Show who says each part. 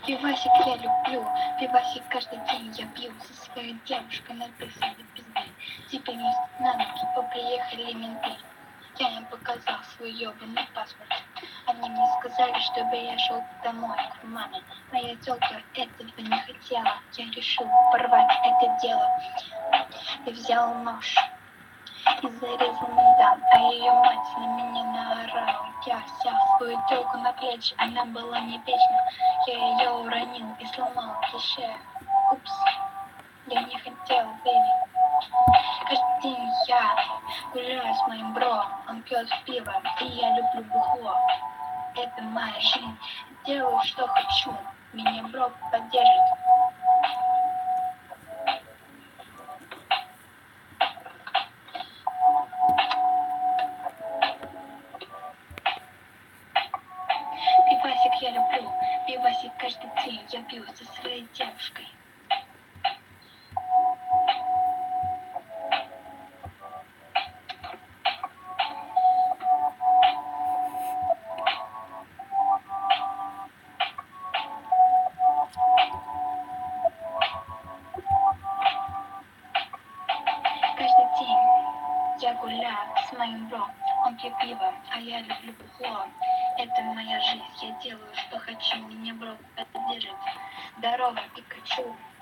Speaker 1: Пивасик я люблю, пивасик каждый день я пью со своей девушкой на пицца до пизды. Теперь на ноги приехали менты. Я им показал свой ёбаный паспорт. Они мне сказали, чтобы я шел домой к маме. Моя тёлка этого не хотела. Я решил порвать это дело. Я взял нож и зарезал ментам, а ее мать на меня наорала. Я взял свою тёлку на плечи, она была не вечна. Я ее уронил и сломал клише. Упс, я не хотел, бэби. Каждый день я гуляю с моим бро, он пьет пиво, и я люблю бухло. Это моя жизнь, делаю, что хочу, меня бро поддержит. Пивасик я люблю, пивасик каждый день я пью со своей девушкой. Каждый день я гуляю с моим бро, он пьет пиво, а я люблю бухло. Это моя жизнь, я делаю, что хочу, меня бро поддержит. Здорово, Пикачу.